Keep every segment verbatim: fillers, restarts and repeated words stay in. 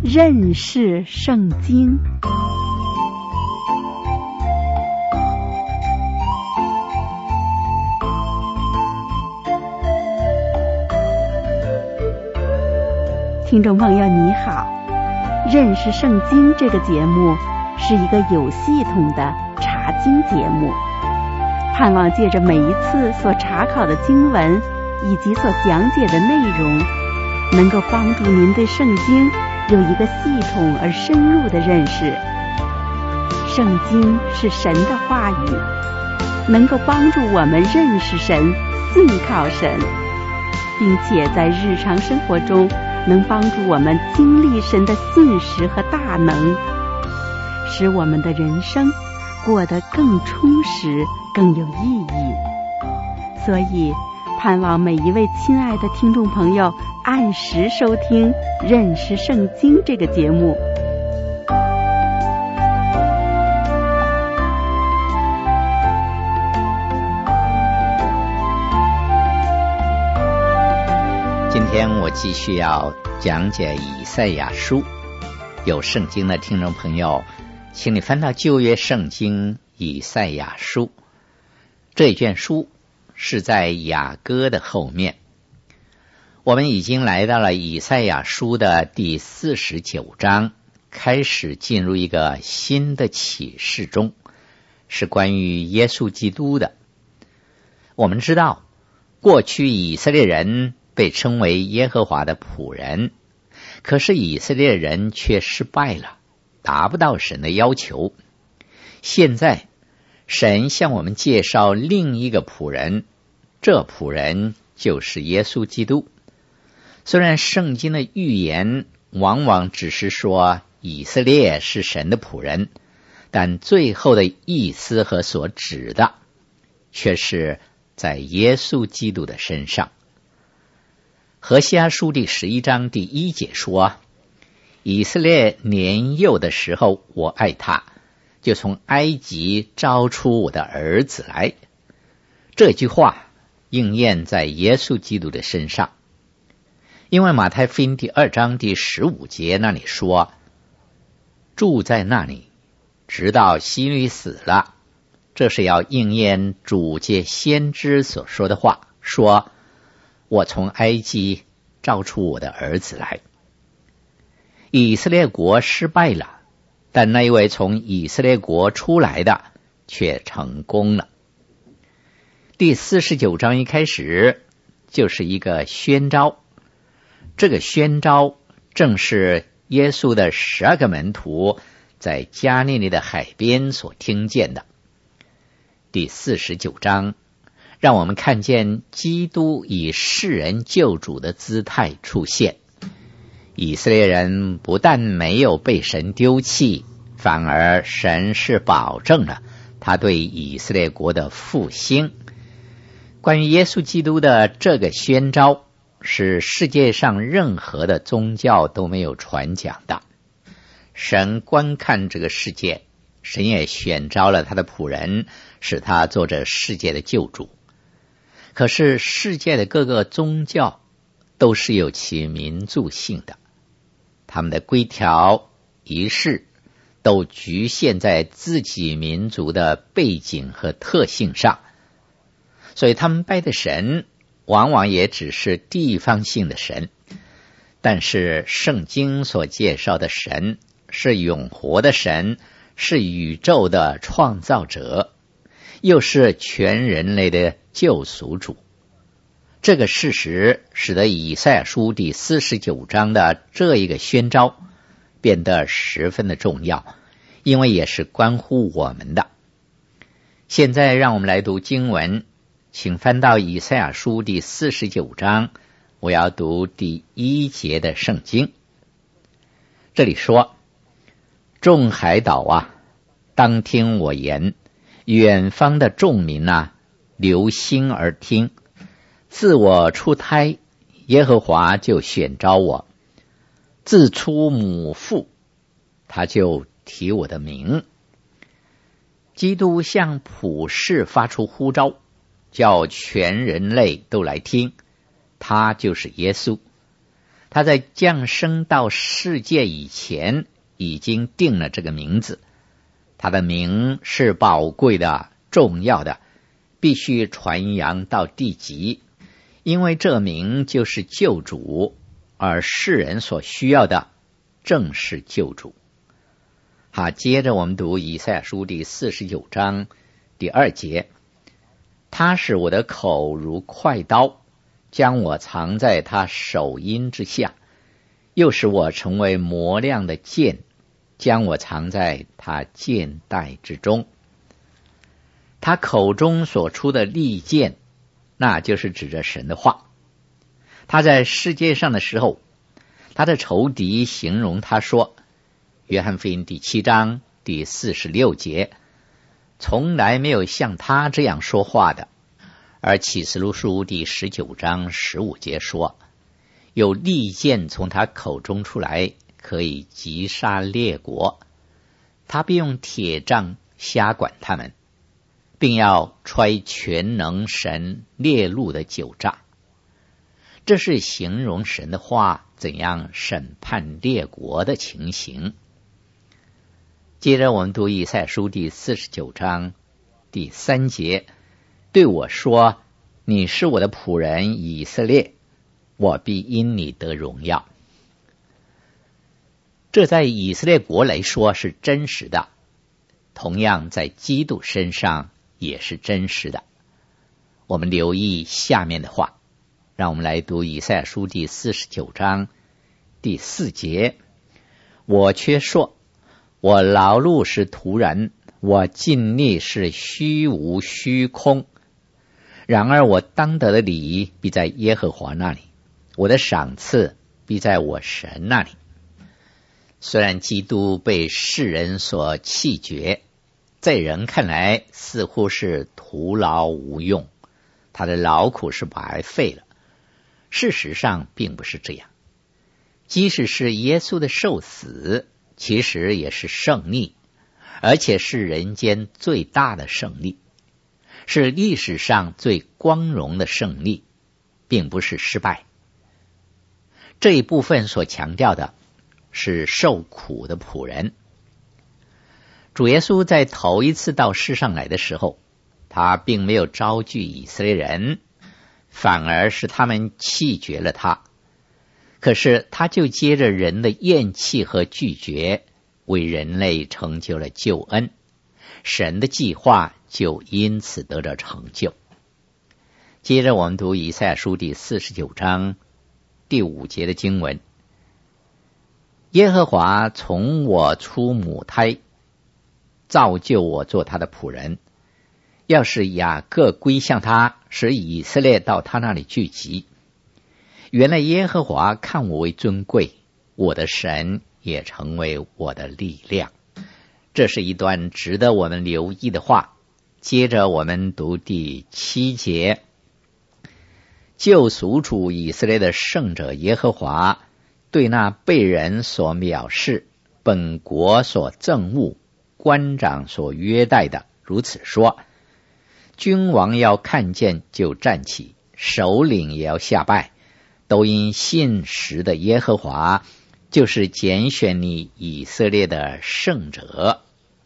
认识圣经。听众朋友你好，认识圣经这个节目是一个有系统的查经节目，盼望借着每一次所查考的经文以及所讲解的内容，能够帮助您对圣经有一个系统而深入的认识。圣经是神的话语，能够帮助我们认识神、信靠神，并且在日常生活中能帮助我们经历神的信实和大能，使我们的人生过得更充实、更有意义。所以盼望每一位亲爱的听众朋友按时收听《认识圣经》这个节目。 今天我继续要讲解以赛亚书，有圣经的听众朋友，请你翻到旧约圣经以赛亚书。这卷书是在雅歌的后面。我们已经来到了以赛亚书的第四十九章，开始进入一个新的启示中，是关于耶稣基督的。我们知道，过去以色列人被称为耶和华的仆人，可是以色列人却失败了，达不到神的要求。现在神向我们介绍另一个仆人，这仆人就是耶稣基督。虽然圣经的预言往往只是说以色列是神的仆人，但最后的意思和所指的却是在耶稣基督的身上。何西阿书第十一章第一节说，以色列年幼的时候我爱他，就从埃及招出我的儿子来。这句话应验在耶稣基督的身上，因为马太福音第二章第十五节那里说，住在那里直到希律死了，这是要应验主借先知所说的话，说我从埃及召出我的儿子来。以色列国失败了，但那一位从以色列国出来的却成功了。第四十九章一开始就是一个宣召，这个宣召正是耶稣的十二个门徒在加利利的海边所听见的。第四十九章让我们看见基督以世人救主的姿态出现。以色列人不但没有被神丢弃，反而神是保证了他对以色列国的复兴。关于耶稣基督的这个宣召，是世界上任何的宗教都没有传讲的。神观看这个世界，神也选召了他的仆人，使他做这世界的救主。可是世界的各个宗教都是有其民族性的，他们的规条仪式都局限在自己民族的背景和特性上，所以他们拜的神往往也只是地方性的神。但是圣经所介绍的神是永活的神，是宇宙的创造者，又是全人类的救赎主。这个事实使得以赛亚书第四十九章的这一个宣召变得十分的重要，因为也是关乎我们的。现在让我们来读经文，请翻到以赛亚书第四十九章，我要读第一节的圣经。这里说，众海岛啊，当听我言，远方的众民啊，留心而听。自我出胎，耶和华就选召我；自出母腹，他就提我的名。基督向普世发出呼召，叫全人类都来听，他就是耶稣。 他在降生到世界以前已经定了这个名字，他的名是宝贵的、重要的，必须传扬到地极，因为这名就是救主，而世人所需要的正是救主。好，接着我们读以赛亚书第四十九章第二节，他使我的口如快刀，将我藏在他手阴之下，又使我成为磨亮的剑，将我藏在他剑带之中。他口中所出的利剑，那就是指着神的话。他在世界上的时候，他的仇敌形容他说，约翰福音第七章第四十六节，从来没有像他这样说话的。而启示录书第十九章十五节说，有利剑从他口中出来，可以击杀列国，他必用铁杖辖管他们，并要揣全能神烈怒的酒榨。这是形容神的话怎样审判列国的情形。接着我们读以赛亚书第四十九章第三节，对我说，你是我的仆人以色列，我必因你得荣耀。这在以色列国来说是真实的，同样在基督身上也是真实的。我们留意下面的话，让我们来读以赛亚书第四十九章第四节，我却说，我劳碌是徒然，我尽力是虚无虚空。然而我当得的礼必在耶和华那里，我的赏赐必在我神那里。虽然基督被世人所弃绝，在人看来似乎是徒劳无用，他的劳苦是白费了。事实上并不是这样，即使是耶稣的受死，其实也是胜利，而且是人间最大的胜利，是历史上最光荣的胜利，并不是失败。这一部分所强调的是受苦的仆人。主耶稣在头一次到世上来的时候，他并没有招聚以色列人，反而是他们弃绝了他。可是他就接着人的厌弃和拒绝，为人类成就了救恩，神的计划就因此得到成就。接着我们读以赛亚书第四十九章第五节的经文，耶和华从我出母胎，造就我做他的仆人，要使雅各归向他，使以色列到他那里聚集。原来耶和华看我为尊贵，我的神也成为我的力量。这是一段值得我们留意的话。接着我们读第七节，救赎主以色列的圣者耶和华对那被人所藐视、本国所憎恶、官长所约待的如此说，君王要看见就站起，首领也要下拜，都因信实的耶和华，就是拣选你以色列的圣者。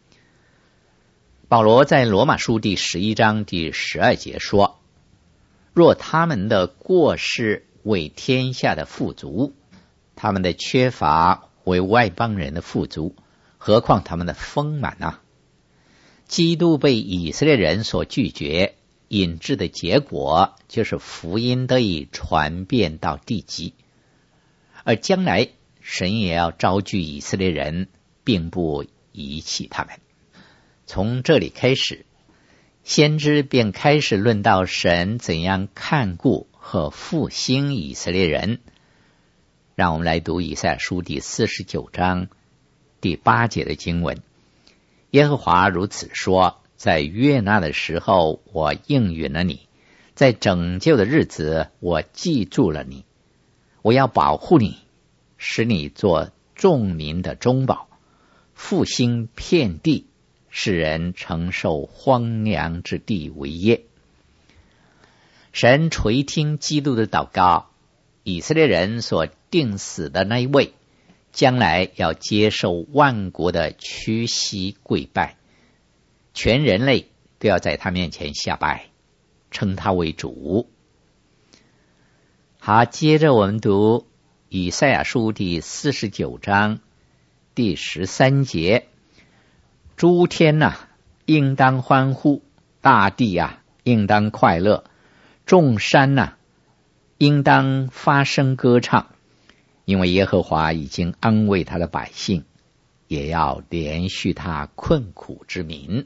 保罗在罗马书第十一章第十二节说，若他们的过失为天下的富足，他们的缺乏为外邦人的富足，何况他们的丰满啊？基督被以色列人所拒绝，引致的结果就是福音得以传遍到地极，而将来神也要招聚以色列人，并不遗弃他们。从这里开始，先知便开始论到神怎样看顾和复兴以色列人。让我们来读以赛亚书第四十九章第八节的经文，耶和华如此说，在悦纳的时候我应允了你，在拯救的日子我记住了你，我要保护你，使你做众民的中保，复兴遍地，使人承受荒凉之地为业。神垂听基督的祷告，以色列人所定死的那一位，将来要接受万国的屈膝跪拜，全人类都要在他面前下拜，称他为主。好，接着我们读以赛亚书第四十九章第十三节，诸天呐、啊，应当欢呼，大地啊，应当快乐，众山呐、啊，应当发声歌唱，因为耶和华已经安慰他的百姓，也要连续他困苦之民。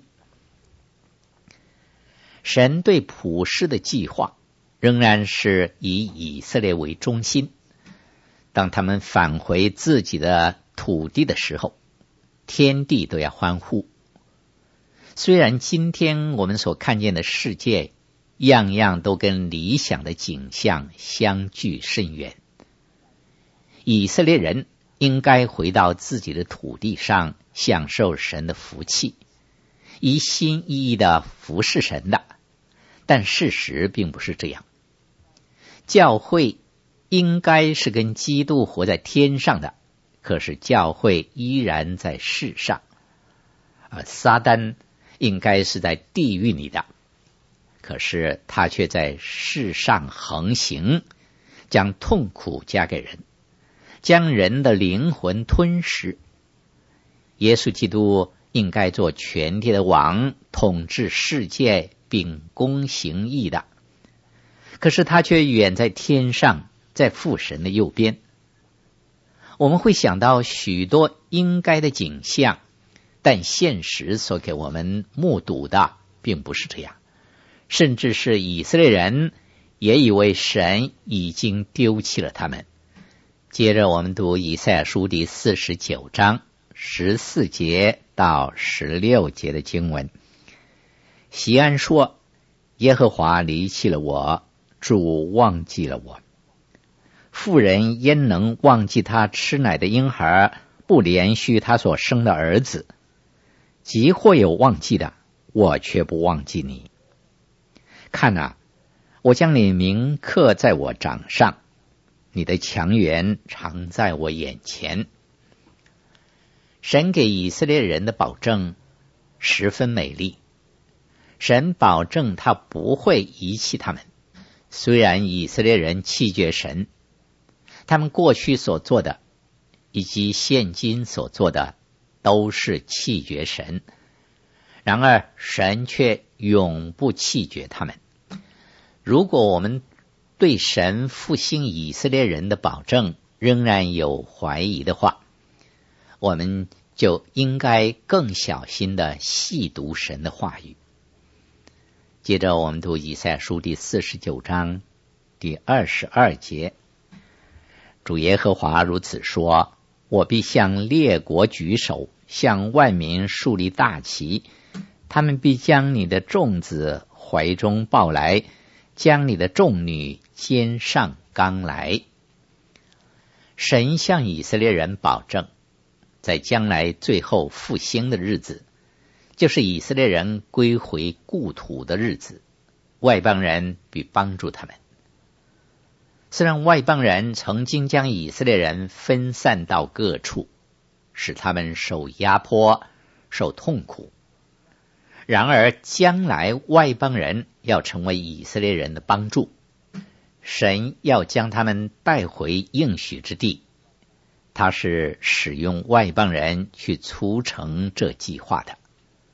神对普世的计划仍然是以以色列为中心。当他们返回自己的土地的时候，天地都要欢呼。虽然今天我们所看见的世界样样都跟理想的景象相距甚远，以色列人应该回到自己的土地上，享受神的福气，一心一意的服侍神的。但事实并不是这样，教会应该是跟基督活在天上的，可是教会依然在世上，而撒旦应该是在地狱里的，可是他却在世上横行，将痛苦加给人，将人的灵魂吞噬。耶稣基督应该做全地的王，统治世界并公行义的，可是他却远在天上，在父神的右边。我们会想到许多应该的景象，但现实所给我们目睹的并不是这样，甚至是以色列人也以为神已经丢弃了他们。接着我们读以赛亚书第四十九章十四节到十六节的经文。西安说，耶和华离弃了我，主忘记了我。妇人焉能忘记他吃奶的婴孩，不连续他所生的儿子？即或有忘记的，我却不忘记你。看啊，我将你名刻在我掌上，你的强援常在我眼前。神给以色列人的保证十分美丽，神保证他不会遗弃他们。虽然以色列人弃绝神，他们过去所做的以及现今所做的都是弃绝神，然而神却永不弃绝他们。如果我们对神复兴以色列人的保证仍然有怀疑的话，我们就应该更小心的细读神的话语。接着我们读以赛亚书第四十九章第二十二节，主耶和华如此说，我必向列国举手，向万民树立大旗，他们必将你的众子怀中抱来，将你的众女肩上扛来。神向以色列人保证，在将来最后复兴的日子，就是以色列人归回故土的日子，外邦人必帮助他们。虽然外邦人曾经将以色列人分散到各处，使他们受压迫、受痛苦，然而将来外邦人要成为以色列人的帮助，神要将他们带回应许之地，他是使用外邦人去促成这计划的。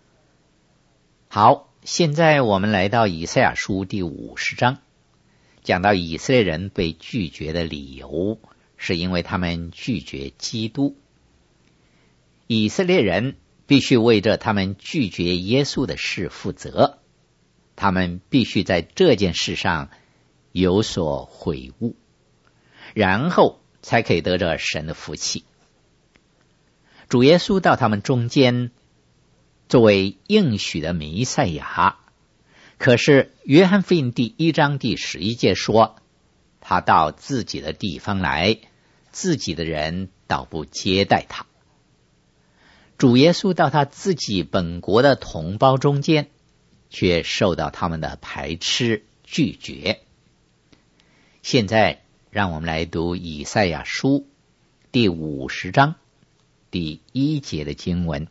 好，现在我们来到以赛亚书第五十章，讲到以色列人被拒绝的理由，是因为他们拒绝基督。以色列人必须为着他们拒绝耶稣的事负责，他们必须在这件事上有所悔悟，然后才可以得着神的福气。主耶稣到他们中间，作为应许的弥赛亚，可是约翰福音第一章第十一节说，他到自己的地方来，自己的人倒不接待他。主耶稣到他自己本国的同胞中间，却受到他们的排斥拒绝。现在让我们来读以赛亚书第五十章第一节的经文。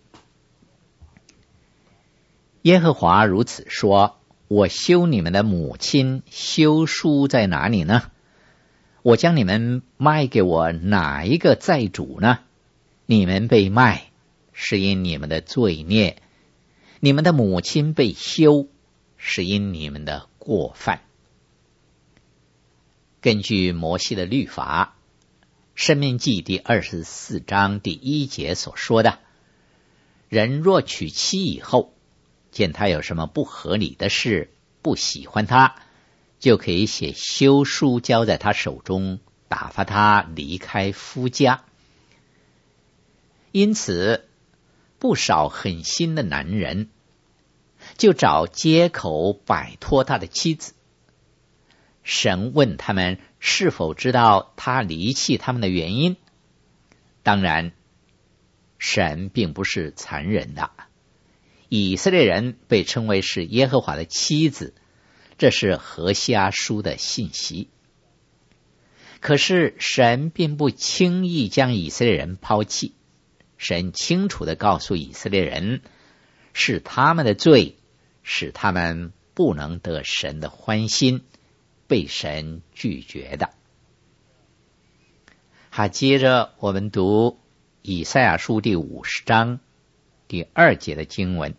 耶和华如此说：我休你们的母亲休书在哪里呢？我将你们卖给我哪一个债主呢？你们被卖是因你们的罪孽，你们的母亲被休是因你们的过犯。根据摩西的律法，申命记第二十四章第一节所说的，人若娶妻以后，见他有什么不合理的事，不喜欢他，就可以写休书交在他手中，打发他离开夫家。因此不少狠心的男人就找借口摆脱他的妻子。神问他们是否知道他离弃他们的原因。当然，神并不是残忍的。以色列人被称为是耶和华的妻子，这是何西阿书的信息。可是神并不轻易将以色列人抛弃，神清楚地告诉以色列人，是他们的罪使他们不能得神的欢心，被神拒绝的。好，接着我们读以赛亚书第五十章第二节的经文。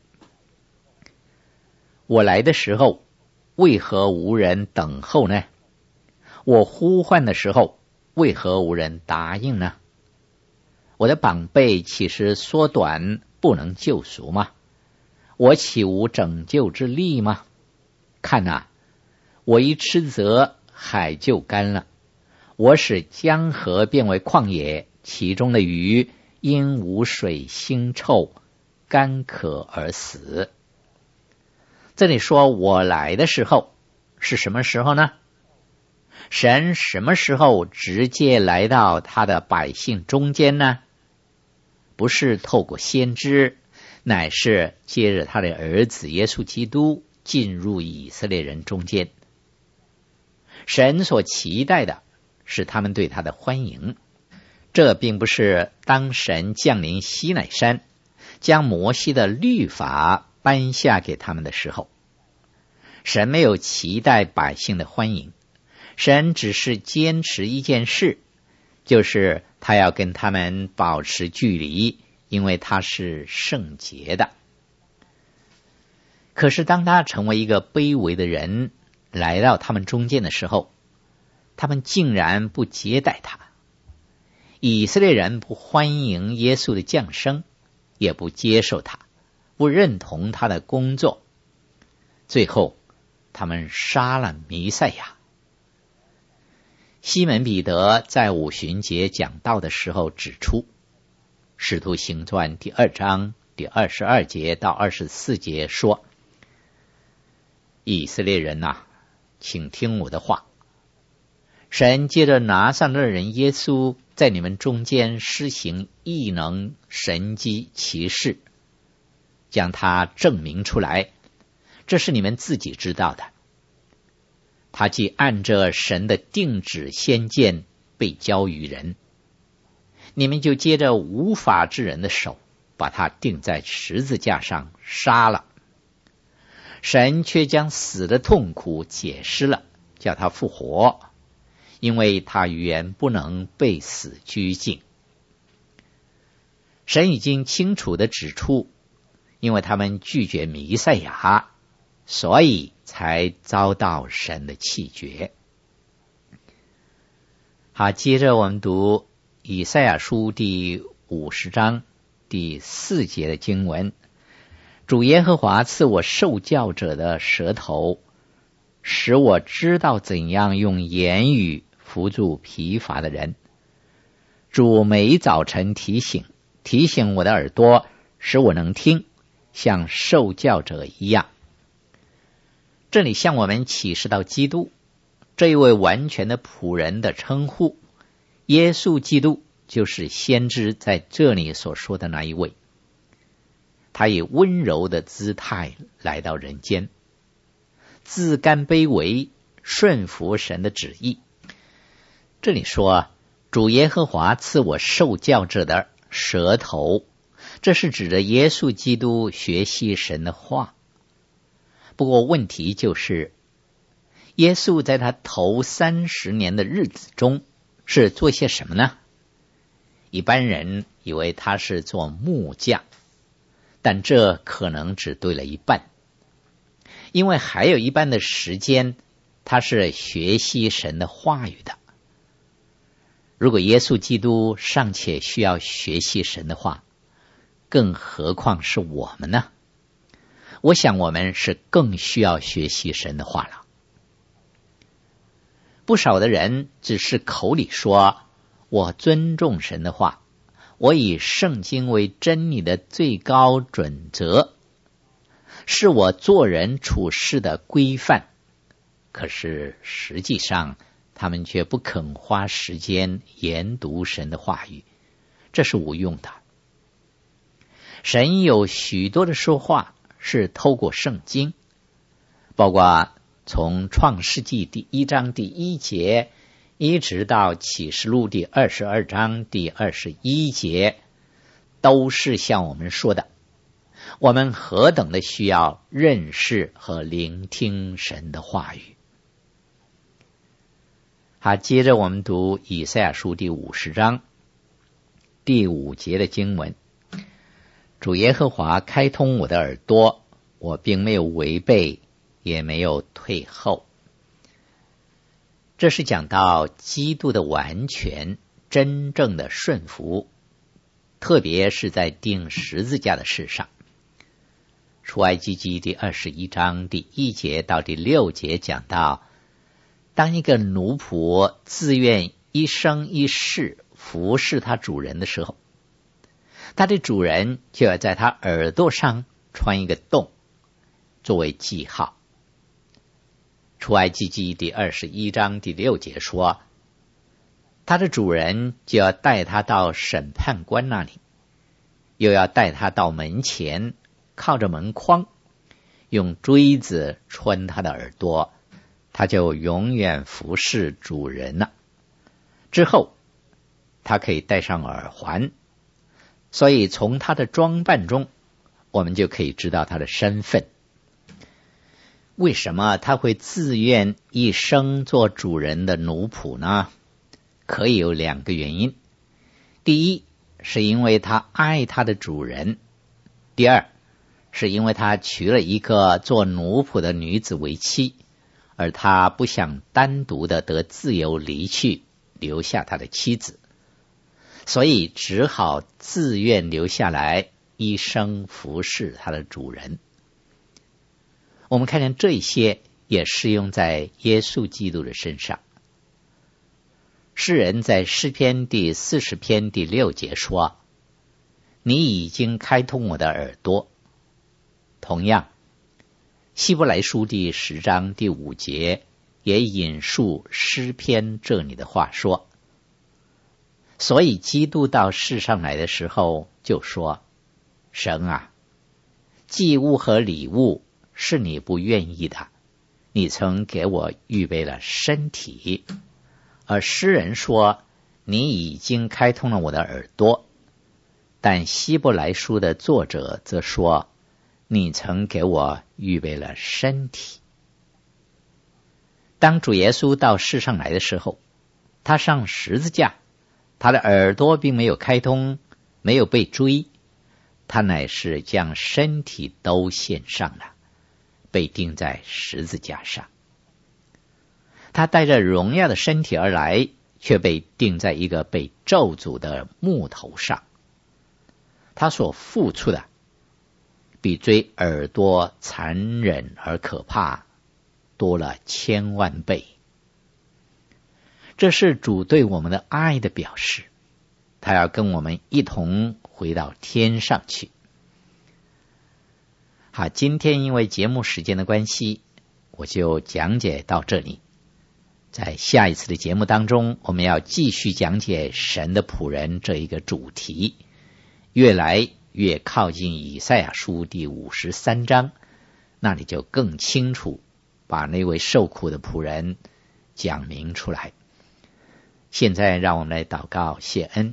我来的时候，为何无人等候呢？我呼唤的时候，为何无人答应呢？我的膀臂岂是缩短，不能救赎吗？我岂无拯救之力吗？看啊，我一斥责，海就干了，我使江河变为旷野，其中的鱼因无水腥臭，干渴而死。这里说我来的时候是什么时候呢？神什么时候直接来到他的百姓中间呢？不是透过先知，乃是借着他的儿子耶稣基督进入以色列人中间。神所期待的是他们对他的欢迎。这并不是当神降临西乃山，将摩西的律法颁下给他们的时候，神没有期待百姓的欢迎，神只是坚持一件事，就是他要跟他们保持距离，因为他是圣洁的。可是当他成为一个卑微的人来到他们中间的时候，他们竟然不接待他。以色列人不欢迎耶稣的降生，也不接受他，不认同他的工作。最后他们杀了弥赛亚。西门彼得在五旬节讲道的时候指出，使徒行传第二章第二十二节到二十四节说，以色列人啊，请听我的话，神借着拿撒勒人耶稣在你们中间施行异能神迹奇事，将他证明出来，这是你们自己知道的。他既按着神的定旨先见被交于人，你们就接着无法之人的手，把他钉在十字架上杀了。神却将死的痛苦解释了，叫他复活，因为他原不能被死拘禁。神已经清楚地指出，因为他们拒绝弥赛亚，所以才遭到神的弃绝。好，接着我们读以赛亚书第五十章第四节的经文。主耶和华赐我受教者的舌头，使我知道怎样用言语扶助疲乏的人。主每早晨提醒提醒我的耳朵，使我能听，像受教者一样。这里向我们启示到基督这一位完全的仆人的称呼，耶稣基督就是先知在这里所说的那一位。他以温柔的姿态来到人间，自甘卑微，顺服神的旨意。 这里说主耶和华赐我受教者的舌头，这是指着耶稣基督学习神的话。不过问题就是，耶稣在他头三十年的日子中是做些什么呢？一般人以为他是做木匠，但这可能只对了一半，因为还有一半的时间他是学习神的话语的。如果耶稣基督尚且需要学习神的话，更何况是我们呢？我想我们是更需要学习神的话了。不少的人只是口里说我尊重神的话，我以圣经为真理的最高准则，是我做人处事的规范，可是实际上他们却不肯花时间研读神的话语，这是无用的。神有许多的说话是透过圣经，包括从创世纪第一章第一节一直到启示录第二十二章第二十一节，都是向我们说的我们何等的需要认识和聆听神的话语。好，接着我们读以赛亚书第五十章第五节的经文。主耶和华开通我的耳朵，我并没有违背，也没有退后。这是讲到基督的完全真正的顺服，特别是在钉十字架的事上。出埃及记第二十一章第一节到第六节讲到，当一个奴仆自愿一生一世服侍他主人的时候，他的主人就要在他耳朵上穿一个洞作为记号。出埃及记第二十一章第六节说，他的主人就要带他到审判官那里，又要带他到门前，靠着门框，用锥子穿他的耳朵，他就永远服侍主人了。之后他可以戴上耳环，所以从他的装扮中我们就可以知道他的身份。为什么他会自愿一生做主人的奴仆呢？可以有两个原因。第一，是因为他爱他的主人；第二，是因为他娶了一个做奴仆的女子为妻，而他不想单独的得自由离去，留下他的妻子，所以只好自愿留下来，一生服侍他的主人。我们看见这些也适用在耶稣基督的身上。诗人在诗篇第四十篇第六节说，你已经开通我的耳朵。同样，希伯来书第十章第五节也引述诗篇这里的话说，所以基督到世上来的时候就说，神啊，祭物和礼物是你不愿意的，你曾给我预备了身体。而诗人说，你已经开通了我的耳朵。但希伯来书的作者则说，你曾给我预备了身体。当主耶稣到世上来的时候，他上十字架，他的耳朵并没有开通，没有被追，他乃是将身体都献上了，被钉在十字架上。他带着荣耀的身体而来，却被钉在一个被咒诅的木头上。他所付出的比追耳朵残忍而可怕多了千万倍。这是主对我们的爱的表示，他要跟我们一同回到天上去。好，今天因为节目时间的关系，我就讲解到这里。在下一次的节目当中，我们要继续讲解神的仆人这一个主题，越来越靠近以赛亚书第五十三章，那里就更清楚把那位受苦的仆人讲明出来。 现在让我们来祷告谢恩。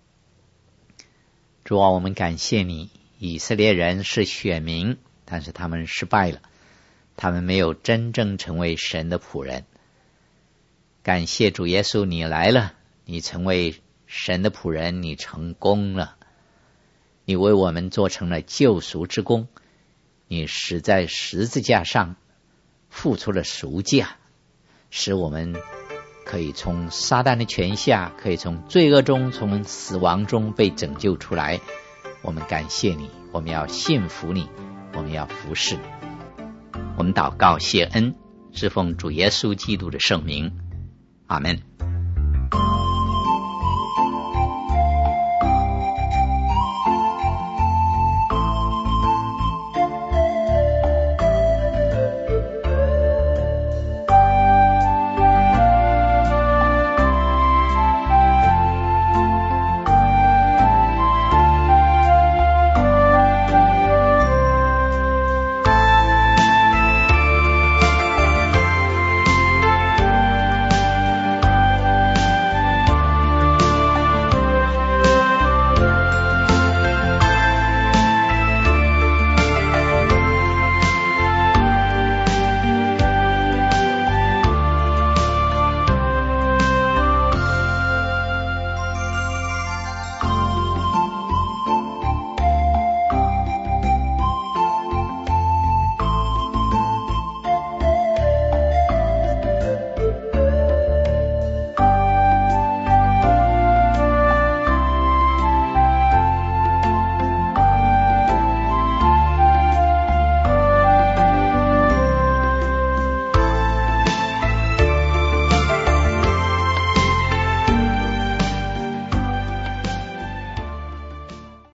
主啊，我们感谢你，以色列人是选民，但是他们失败了，他们没有真正成为神的仆人。感谢主耶稣，你来了，你成为神的仆人，你成功了，你为我们做成了救赎之功，你死在十字架上付出了赎价，使我们可以从撒旦的权下，可以从罪恶中，从死亡中被拯救出来。我们感谢你，我们要信服你，我们要服侍你。我们祷告谢恩，是奉主耶稣基督的圣名，阿们。